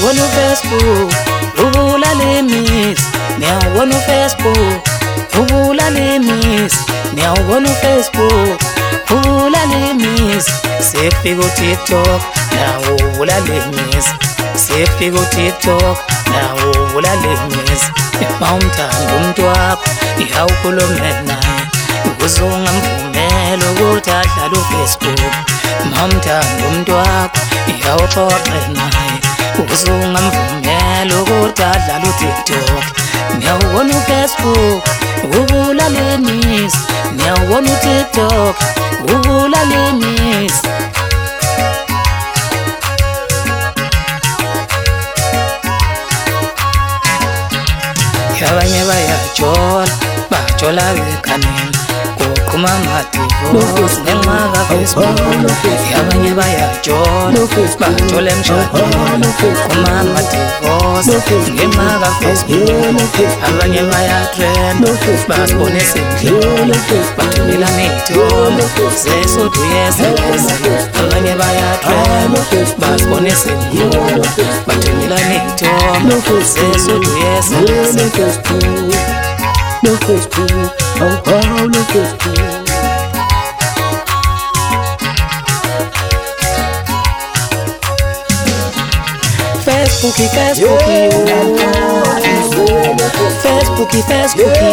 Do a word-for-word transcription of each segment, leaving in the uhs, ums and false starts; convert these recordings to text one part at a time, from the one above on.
Ngiyawubona uFacebook ubulala imiss, ngiyawubona uFacebook ubulala imiss, ngiyawubona uFacebook ubulala imiss. Sekufika uTikTok nawo ubulala imiss, sekufika uTikTok nawo ubulala imiss. Mawumthanda umuntu wakho ihawukhulume naye, uzongamvumela ukuthi adlale uFacebook. Mawumthanda umuntu wakho ihawuxoxe naye, uzongamvumela ukuthi adlale uTikTok. Ngiyawubona uFacebook ubulala imiss, ngiyawubona uTikTok ubulala imiss. Abanye bayajola bajola bekanini kuqhuma ama-divorce ngenxa kaFacebook. Abanye bayajola bajola emshadweni kuqhuma ama-divorce ngenxa kaFacebook. Abanye bayatrenda basibone sendlini bathumela ney'thombe zesod uyezeze. Abanye bayatrenda basibone sendlini bathumela ney'thombe zesod uyezeze. No Facebook, oh oh, no Facebook. Facebooki, Facebooki, Facebooki, Facebooki,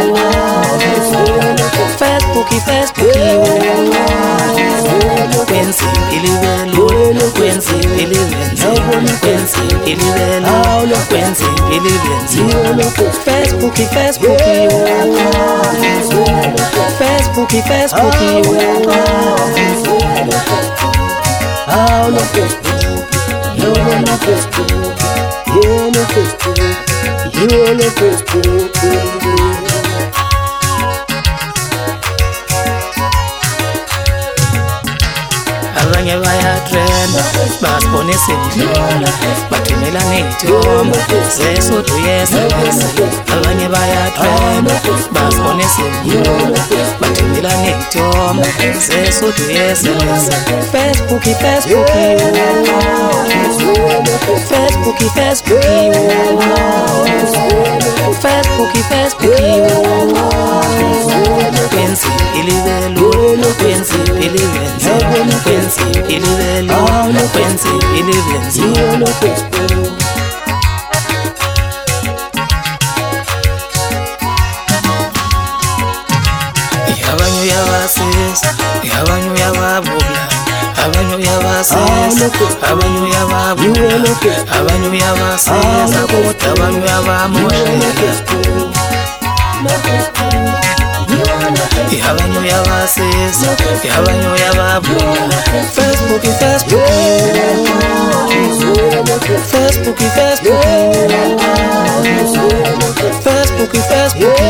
Facebooki, Facebooki. Kwenzi ilibelo, kwenzi ilibenzi, kwenzi ilibelo, kwenzi ilibenzi. Facebooki, Facebooki, Facebooki, Facebooki. Oh no Facebook, no no Facebook, yeah no Facebook, yeah no Facebook. Abanye bayatrenda basibone sendlini bathumela ney'thombe zesod uyezeze. Abanye bayatrenda basibone sendlini bathumela ney'thombe zesod uyezeze. Facebooki, Facebooki, Facebooki, Facebooki, Facebooki, Facebooki. Kwenzi ilibelo, kwenzi ilibenzi, kwenzi ilibelo, kwenzi ilibenzi. No Facebook. Abanye uyabasiza, abanye uyababula, abanye uyabasiza, abanye uyababula, abanye uyabasiza kodwa abanye uyabamoshela. Abanye uyabasiza, abanye uyababula. Facebook, Facebook, Facebook, Facebook, Facebook, Facebook.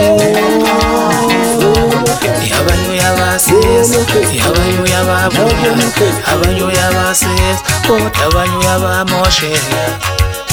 Abanye uyabasiza, abanye uyababula, abanye uyabasiza kodwa abanye uyabamoshela.